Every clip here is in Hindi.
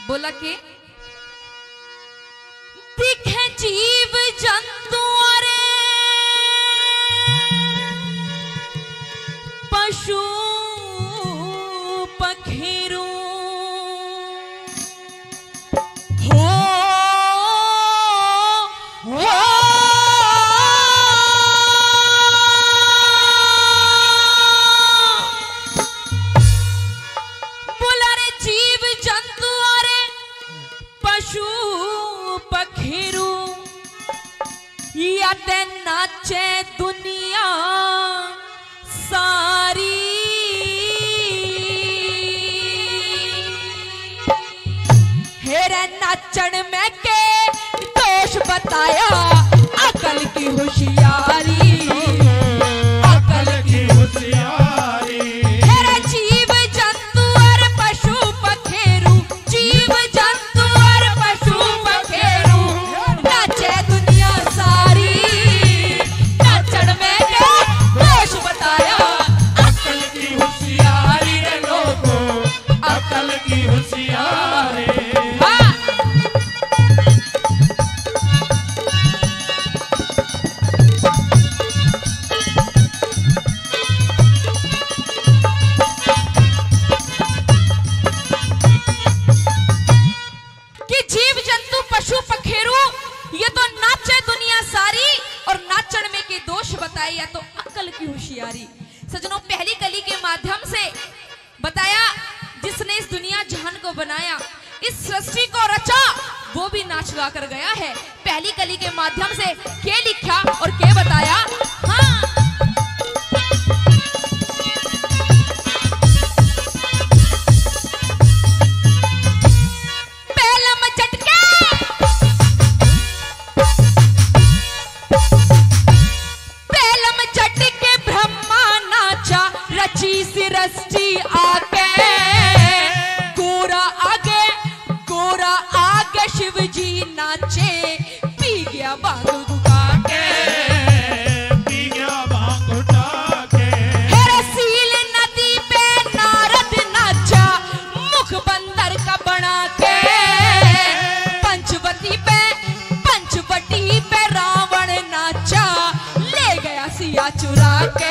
बोला कि दिखे जीव जंतु रे पशु पखेरू नाचे दुनिया सारी हेरे नाचन में के दोष बताया अकल की होशियारी अकल की होशियारी हेरे जीव जंतु और पशु पखेरू जीव जंतु और पशु पखेरू नाचे दुनिया सारी या तो अक्ल की होशियारी। सजनों, पहली कली के माध्यम से बताया जिसने इस दुनिया जहान को बनाया, इस सृष्टि को रचा, वो भी नाच गा कर गया है। पहली कली के माध्यम से क्या लिखा और क्या बताया? हाँ, सृष्टि आके गोरा आगे शिव जी नाचे, पी गया भांग गुगा के, पी गया भांग गुगा के। रसील नदी पे नारद नाचा, मुख बंदर का बना के। पंचवटी पे रावण नाचा, ले गया सिया चुरा के।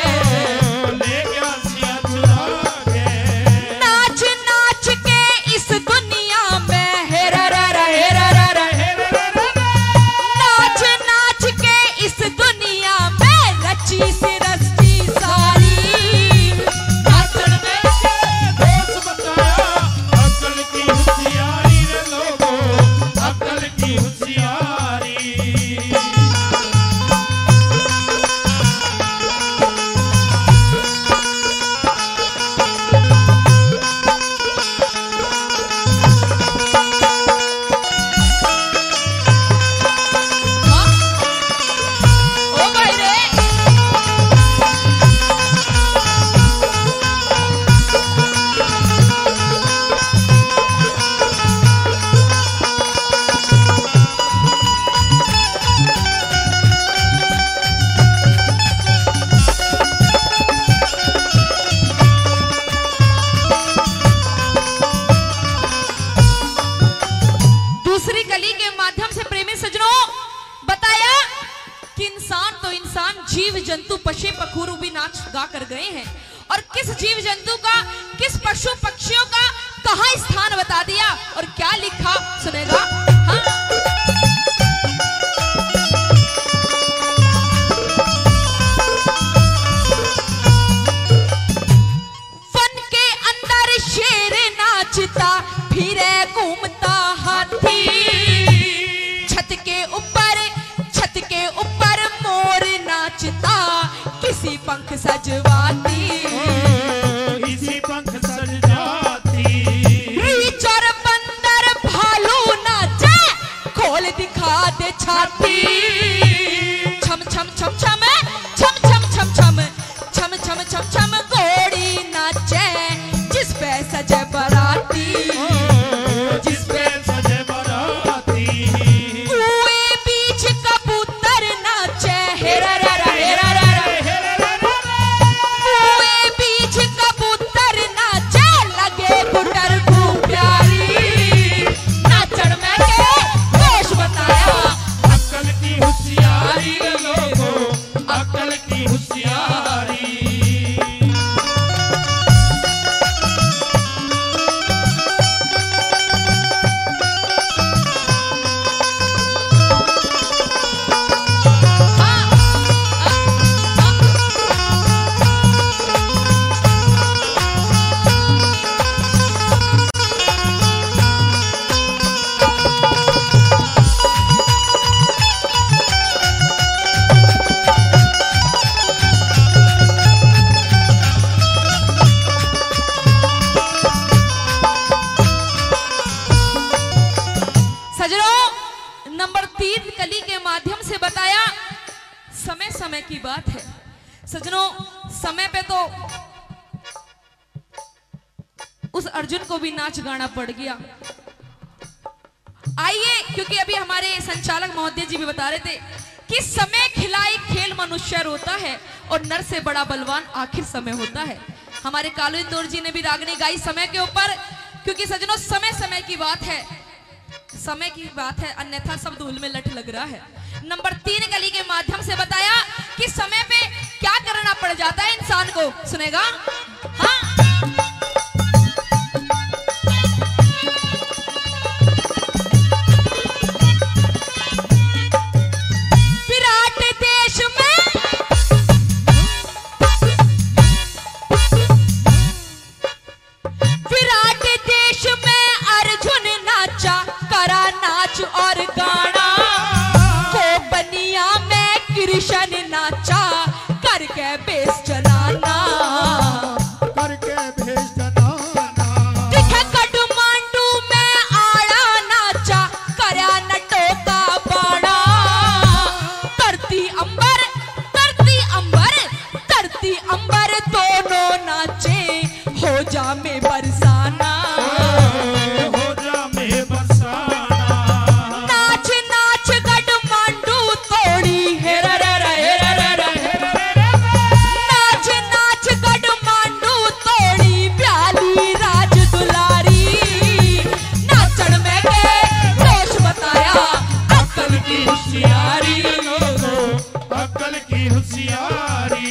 जीव जंतु पशु पखरू भी नाच गा कर गए हैं, और किस जीव जंतु का, किस पशु पक्षियों का कहाँ स्थान बता दिया और क्या लिखा, सुनेगा? हाँ, वन के अंदर शेर नाचता फिरे घूमता हाथी, छत के ऊपर मोर नाचता, किसी पंख सजवाती, किसी पंख सजवाती। रीछ और बंदर भालू नाचे, खोल दिखा दे छाती। छम छम छम छम छम छम छम छम छम छम छम छम घोड़ी नाचे, जिस पे सजे बराती, जिस पे सजे बराती। कुएं बीच कबूतर नाचे, हेरा रा हेरा रा, कुएं नंबर 3 कली के माध्यम से बताया समय समय की बात है। सजनों, समय पे तो उस अर्जुन को भी नाच गाना पड़ गया। आइए, क्योंकि अभी हमारे संचालक महोदय जी भी बता रहे थे कि समय खिलाई खेल मनुष्य रोता है और नर से बड़ा बलवान आखिर समय होता है। हमारे कालू इंदौर जी ने भी रागनी गाई समय के ऊपर, क्योंकि सजनों समय समय की बात है, समय की बात है, अन्यथा सब धूल में लठ लग रहा है। नंबर 3 कली के माध्यम से बताया कि समय पे क्या करना पड़ जाता है इंसान को, सुनेगा? हाँ, और गाना को बनिया में कृष्ण नाचा करके बेस चलाना, करके भेज जनाना। दिखे काठमांडू में आड़ा नाचा करया नटो का बाड़ा। धरती अंबर, धरती अंबर, धरती अंबर दोनों नाचे हो जा में बरसाना। अक्ल की होशियारी।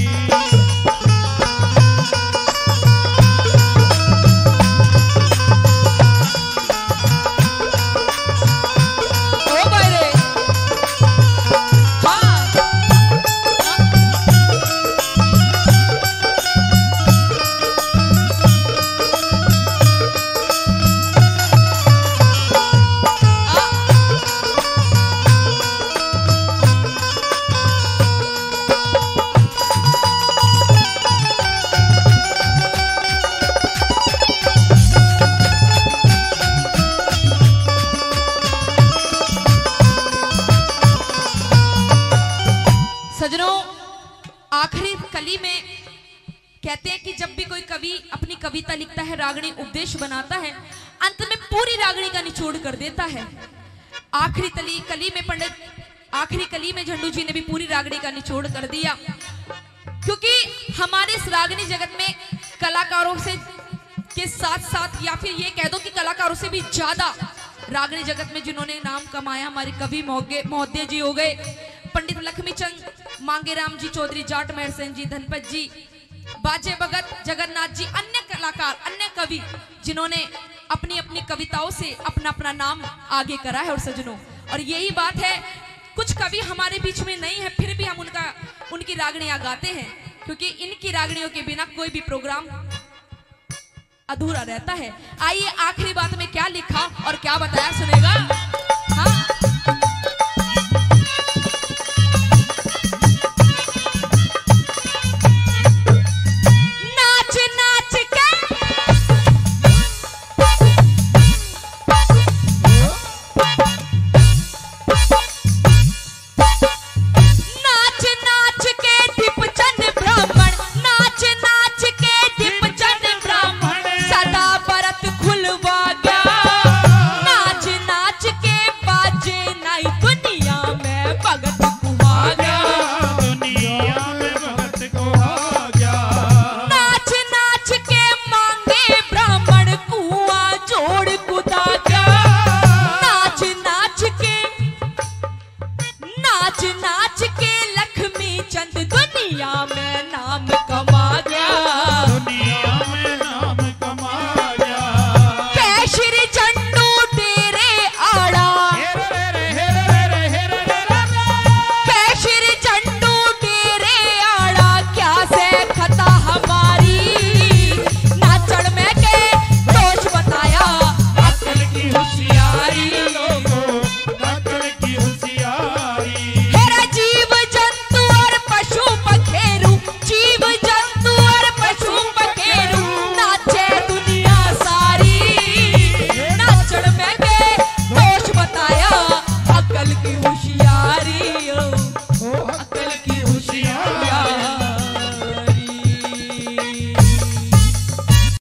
आखिरी कली में कहते हैं कि जब भी कोई कवि अपनी कविता लिखता है, रागनी उपदेश बनाता है, अंत में पूरी रागनी का निचोड़ कर देता है। आखिरी कली में पंडित, आखिरी कली में झंडू जी ने भी पूरी रागनी का निचोड़ कर दिया, क्योंकि हमारे इस रागनी जगत में कलाकारों से के साथ साथ, या फिर ये कह दो कि कलाकारों से भी ज्यादा रागनी जगत में जिन्होंने नाम कमाया, हमारे कवि महोदय जी हो गए, पंडित लक्ष्मीचंद मांगेराम जी चौधरी, जाट मेहर सेन जी, धनपत जी, बाजे भगत, जगन्नाथ जी, अन्य कलाकार, अन्य कवि जिन्होंने अपनी अपनी कविताओं से अपना अपना नाम आगे करा है। और सजनों, और यही बात है, कुछ कवि हमारे बीच में नहीं है, फिर भी हम उनकी रागनियां गाते हैं, क्योंकि इनकी रागनियों के बिना कोई भी प्रोग्राम अधूरा रहता है। आइए, आखिरी बात में क्या लिखा और क्या बताया, सुनेगा?